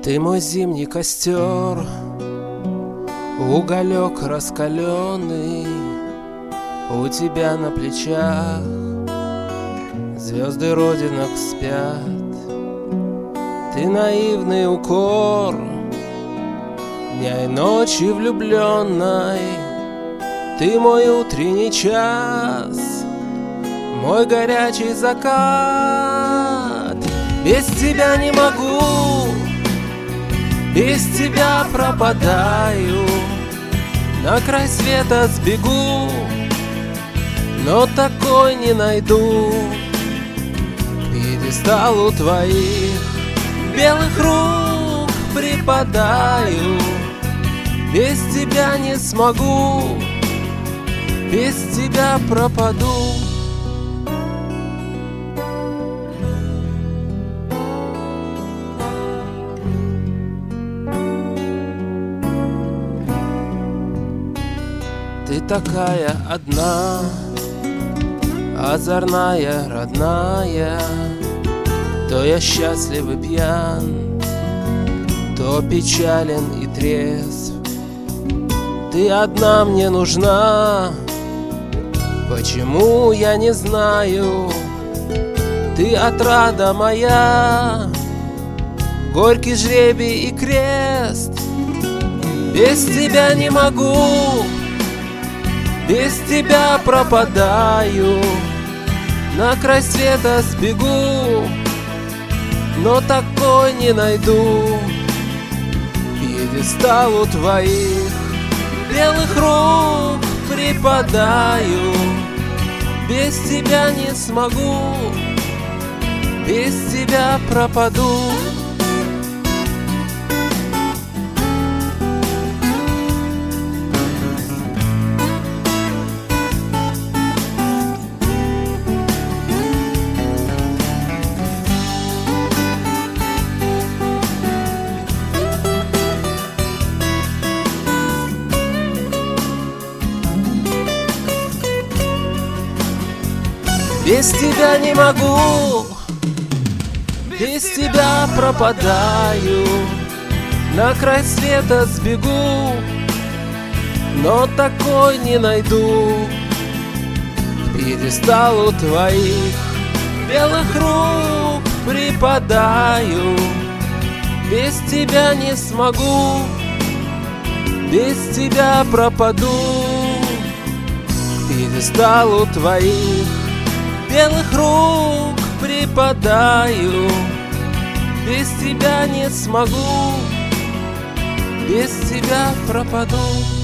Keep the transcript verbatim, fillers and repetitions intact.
Ты мой зимний костер, уголек раскаленный, у тебя на плечах звезды родинок спят. Ты наивный укор дня и ночи влюбленной, ты мой утренний час, мой горячий закат. Без тебя не могу, без тебя пропадаю, на край света сбегу, но такой не найду. К пьедесталу твоих белых рук припадаю, без тебя не смогу, без тебя пропаду. Ты такая одна, озорная, родная, то я счастлив и пьян, то печален и трезв. Ты одна мне нужна, почему я не знаю. Ты отрада моя, горький жребий и крест. Без тебя не могу, без тебя пропадаю, на край света сбегу, но такой не найду. К пьедесталу твоих белых рук припадаю, без тебя не смогу, без тебя пропаду. Без тебя не могу, без тебя пропадаю, на край света сбегу, но такой не найду. К пьедесталу твоих белых рук припадаю, без тебя не смогу, без тебя пропаду. К пьедесталу твоих белых рук припадаю, без тебя не смогу, без тебя пропаду.